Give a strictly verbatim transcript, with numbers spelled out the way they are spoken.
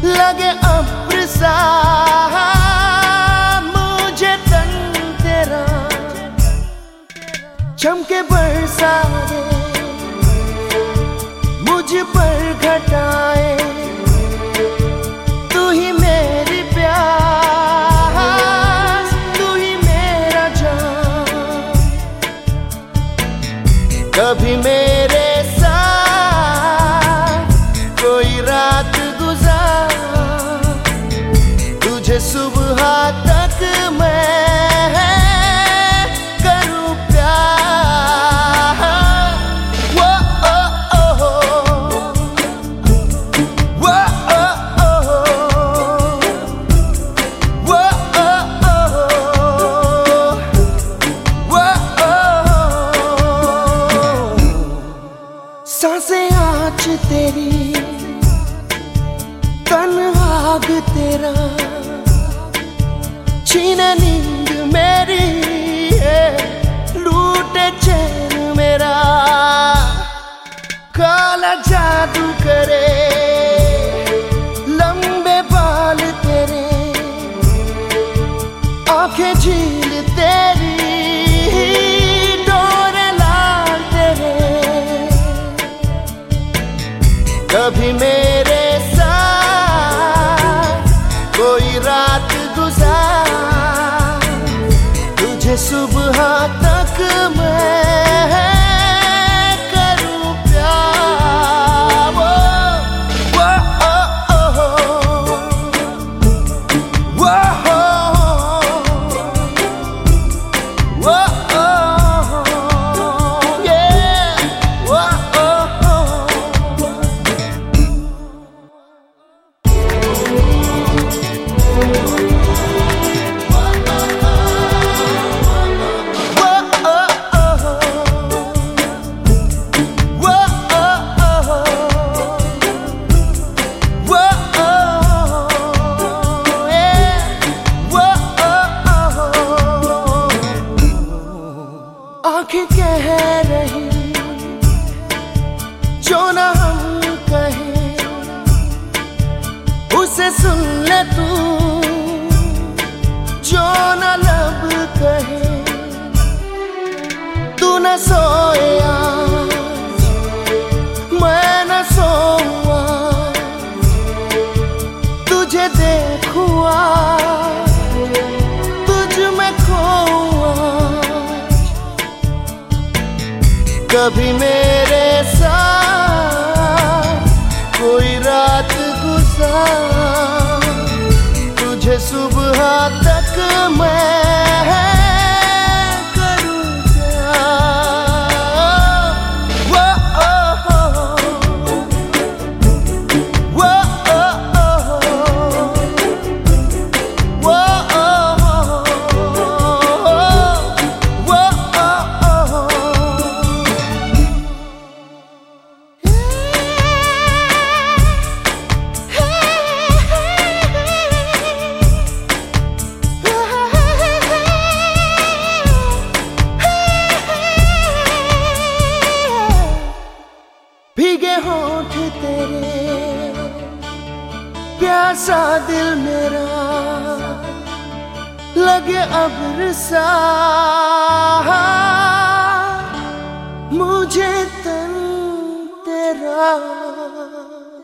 लगे अब्र सा मुझे तन तेरा, चमके बरसाए मुझ पर घटाए, तू ही मेरी प्यास, तू ही मेरा जान। कभी मेरे साथ कोई रात गुजार, तुझे सुबह तक मैं करूं प्यार। वो ओ ओ वो ओ ओ वो ओ वो ओ सांसें आज तेरी, तन आग तेरा, छीने नींद मेरी, लूटे चैन मेरा। काला जादू करे लंबे बाल तेरे, आंखें झील तेरी, डोरे लाल तेरे। कभी मेरे साथ कोई रात गुजार, तुझे सुबह तक मैं करूं प्यार। वो वो ओ ओ वो वो ओ yeah वो ओ आँखें कह रही जो न हम कहें, उसे सुन ले तू जो न लब कहे। तू न सोए आज, मैं न सोऊं आज, तुझे देखूं आज, तुझ में खोऊं आज। कभी मेरे साथ कोई रात गुजार, तुझे सुबह तक मैं करूं प्यार। वो ओ वो ओ वो वो भीगे होठ तेरे, प्यासा दिल मेरा, लगे अब्र सा मुझे तन तेरा।